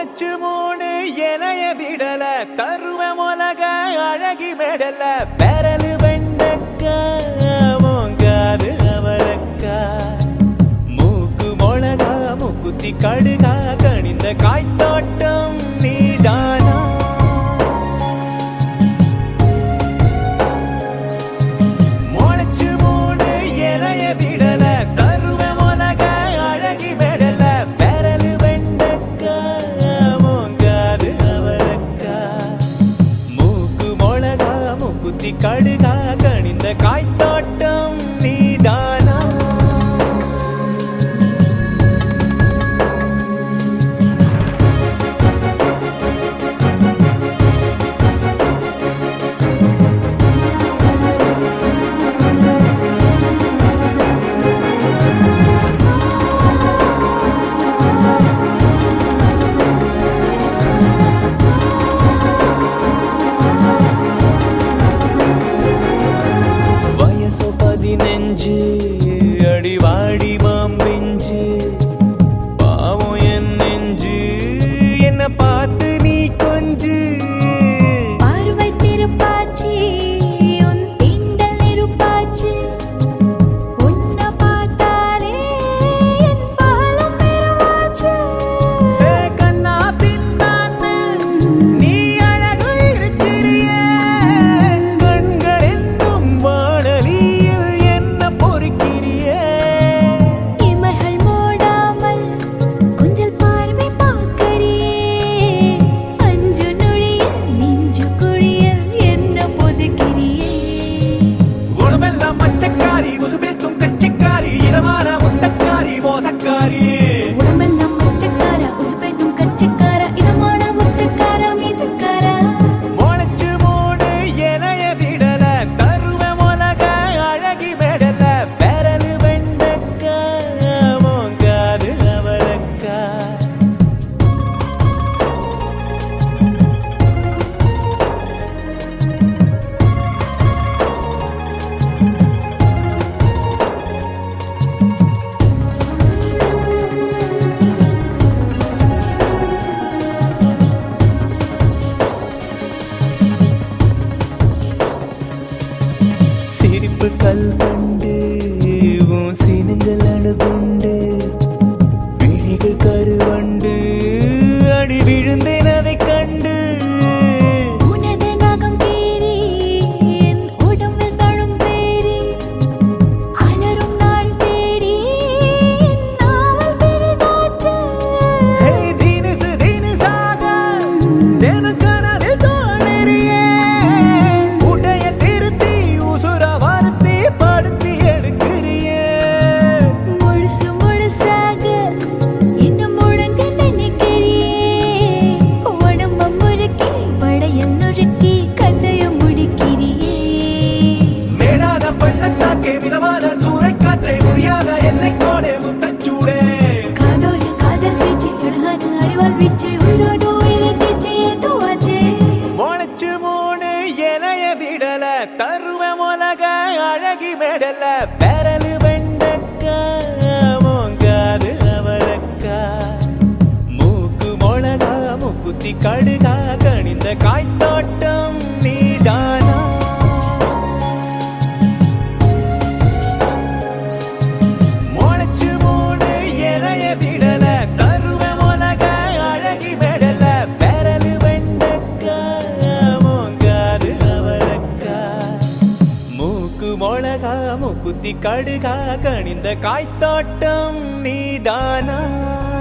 முளைச்சு மூணு இலைய விடல கருவ மொலக அழகி மெடல பெரலு வெண்டக்கா மோங்காது அவரக்கா மூக்கு மொளகா மூக்குத்தி கடுகா கணிந்த காய்த்தோட்டம் நீதானா முளைச்சு மூணு இலைய விடல கருவ மொலக அழகி மெடல பெரலு வெண்டக்கா மோங்காது அவரக்கா மூக்கு மொளகா மூக்குத்தி கடுகா கணிந்த காய்த்தோட்டம் நீதானா நெஞ்சு அடிவாடி மாம்பிஞ்சு பாவம் என் நெஞ்சு என்ன பார்த்து நீ கொஞ்சு பார்வை திருப்பாச்சி உன் திண்டல் நெருப்பாச்சு உன்னை பார்த்தாலே என் பாலம் பெருமாச்சு கண்ணா பின்னான்னு நீ அழகு இருக்கிறிய கண்கள் என்னும் வாழலி இமைகள் மூடாமல் கொஞ்சல் பார்வை பார்க்கறியே அஞ்சு நொழியில் நெஞ்சு குழியில் என்ன பொதுக்கிறியே உடம்பெல்லாம் மச்சக்காரி உசுபேத்தும் கச்சக்காரி இதமான முட்டக்காரி மோசக்காரி உடம்பெல்லாம் மச்சக்கார உசுப்பேத்தும் கச்சக்கார இதமான முட்டக்கார மீசக்கார முளைச்சு மூணு இலைய விடல கருவ மொலக அழகி மெடல பெரலு வெண்டக்கா மோங்காது அவரக்கா சிரிப்பு கல் கண்டு உன் சினங்கள் அணுகுண்டு விழிகள் கருவண்டு அடி விழுந்தேன் அதை கண்டு உனது நகம் தேறி என் உடம்பில் தழும் பேரி அலரும் நாள் தேடி என் நாவல் பெரிதாச்சு தினுசு தினுசாக தினம் கனவில் தோன்றியே உடைய திருத்தி உசுர வருத்தி படுத்தி எடுக்கிறியே முழுசு முழுசாக இன்னும் முழங்க நினைக்கிறியே உடம்ப முறுக்கி படையில் நுறுக்கி கதைய முடிக்கிறியே மேடாத பள்ளத்தாக்கே மிதமான சூறைக்காற்றே முடியாத என்னை கோடே முத்தச்சூடே காதோடு காதல் வீச்சு அழகான அறிவால் வீச்சு உயிரோடு உயிரை தேச்சு ஏதுவாச்சு முளைச்சு மூணு இலைய விடல கருவ மொலக அழகி மெடல பெரலு வெண்டக்கா மோங்காது அவரக்கா மூக்கு மொளகா மூக்குத்தி கடுகா கணிந்த காய்த்தோட்டம் நீதானா முளைச்சு மூணு இலைய விடல கருவ மொலக அழகி மெடல பெரலு வெண்டக்கா மோங்காது அவரக்கா மூக்கு மொளகா மூக்குத்தி கடுகா கணிந்த காய்த்தோட்டம் நீதானா